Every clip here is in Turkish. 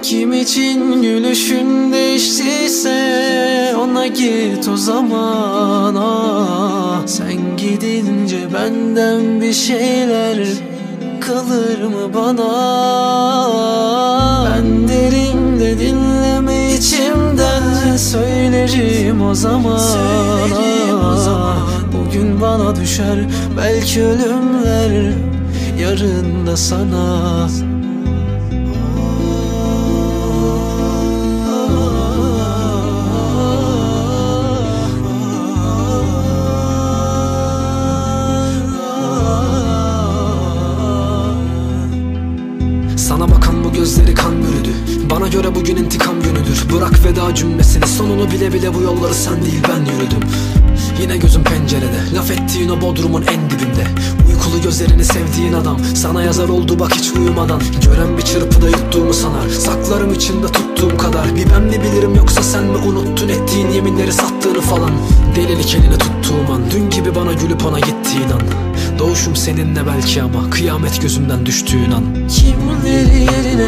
Kim için gülüşün değiştiyse ona git o zaman. Sen gidince benden bir şeyler kalır mı bana? Ben derim de dinleme içimden, söylerim o zaman. Bugün bana düşer belki ölümler, yarın da sana. Sana bakan bu gözleri kan bürüdü. Bana göre bugün intikam günüdür. Bırak veda cümlesini, sonunu bile bile bu yolları sen değil ben yürüdüm. Yine gözüm pencerede, laf ettiğin o bodrumun en dibinde. Uykulu gözlerini sevdiğin adam sana yazar oldu bak hiç uyumadan. Gören bir çırpıda yuttuğumu sanar, saklarım içinde tuttuğum kadar. Bir ben mi bilirim yoksa sen mi unuttun ettiğin yeminleri, sattığını falan. Delilik elini tuttuğum an, dün gibi bana gülüp ona gittiğin an. Doğuşum seninle belki ama kıyamet gözümden düştüğün an. Kimleri yerine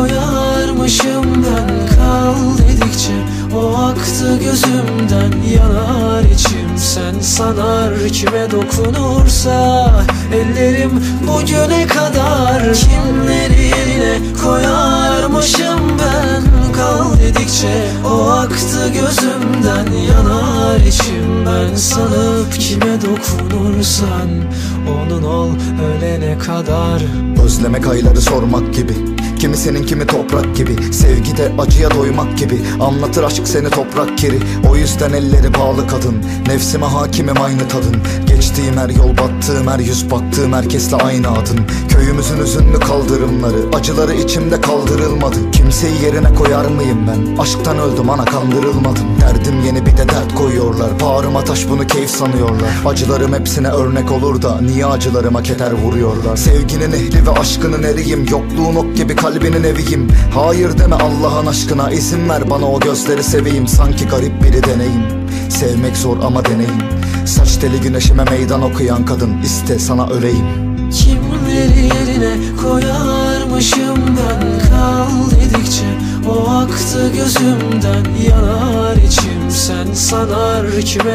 koyarmışım ben, kal dedikçe o aktı gözümden. Yanar içim sen sanar, kime dokunursa ellerim bugüne kadar. Kimleri yerine koyarmışım ben, kal dedikçe o aktı gözümden. Yanar içim ben sanıp kime dokunursan onun ol ölene kadar. Özlemek ayları sormak gibi, kimi senin kimi toprak gibi. Sevgide acıya doymak gibi, anlatır aşk seni toprak kiri. O yüzden elleri bağlı kadın, nefsime hakimim aynı tadın. Geçtiğim her yol, battığım her yüz, baktığım herkesle aynı adın. Köyümüzün üzünlü kaldırımları, acıları içimde kaldırılmadı. Kimseyi yerine koyar mıyım ben? Aşktan öldüm ana, kandırılmadım. Derdim yeni bir de dert koyuyorlar, bağrıma taş bunu keyif sanıyorlar. Acılarım hepsine örnek olur da niye acılarıma keder vuruyorlar? Sevginin ehli ve aşkının eriyim, yokluğun ok gibi kalbinin eviyim. Hayır deme Allah'ın aşkına, izin ver bana o gözleri seveyim. Sanki garip biri deneyim, sevmek zor ama deneyim. Saç teli güneşime meydan okuyan kadın, iste sana öleyim. Kimleri yerine koyarmışım ben, kal dedikçe o aktı gözümden. Yanar içim sen sanar, kime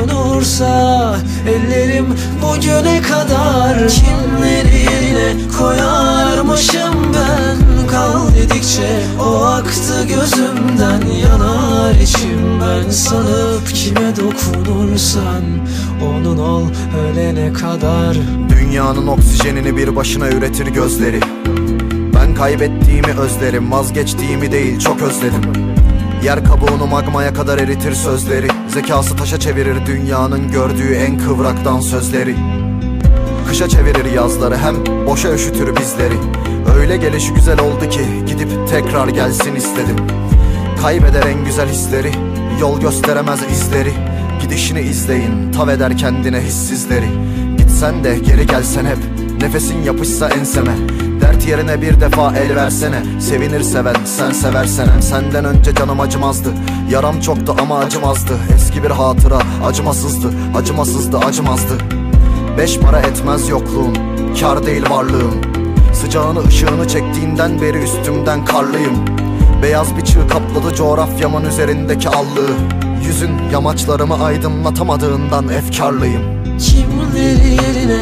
dokunursa ellerim bugüne kadar. Kimleri yerine koyarmışım ben, kal dedikçe o aktı gözümden. Yanar içim ben sanıp kime dokunursan onun ol ölene kadar. Dünyanın oksijenini bir başına üretir gözleri. Ben kaybettiğimi özlerim, vazgeçtiğimi değil çok özledim. Yer kabuğunu magmaya kadar eritir sözleri. Zekası taşa çevirir dünyanın gördüğü en kıvraktan sözleri. Kışa çevirir yazları, hem boşa üşütür bizleri. Öyle gelişi güzel oldu ki gidip tekrar gelsin istedim. Kaybeder en güzel hisleri, yol gösteremez izleri. Gidişini izleyin, tav eder kendine hissizleri. Gitsen de geri gelsen hep, nefesin yapışsa enseme. Dert yerine bir defa el versene, sevinir seven sen seversen. Hem senden önce canım acımazdı, yaram çoktu ama acımazdı. Eski bir hatıra acımasızdı, acımasızdı acımazdı. 5 para etmez yokluğun, kar değil varlığın. Sıcağını ışığını çektiğinden beri üstümden karlıyım. Beyaz bir çığ kapladı coğrafyamın üzerindeki allığı. Yüzün yamaçlarımı aydınlatamadığından efkarlıyım. Kimleri yerine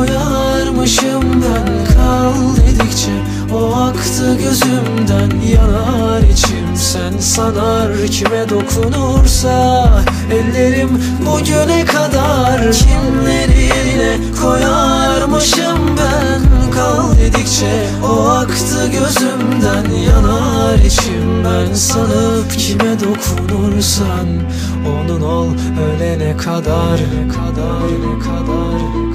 koyarmışım ben, kal dedikçe o aktı gözümden. Yanar içim sen sanar, kime dokunursa ellerim bugüne kadar. Kimleri yerine koyarmışım ben, kal dedikçe o aktı gözümden. Yanar içim ben sanıp kime dokunursan onun ol ölene kadar.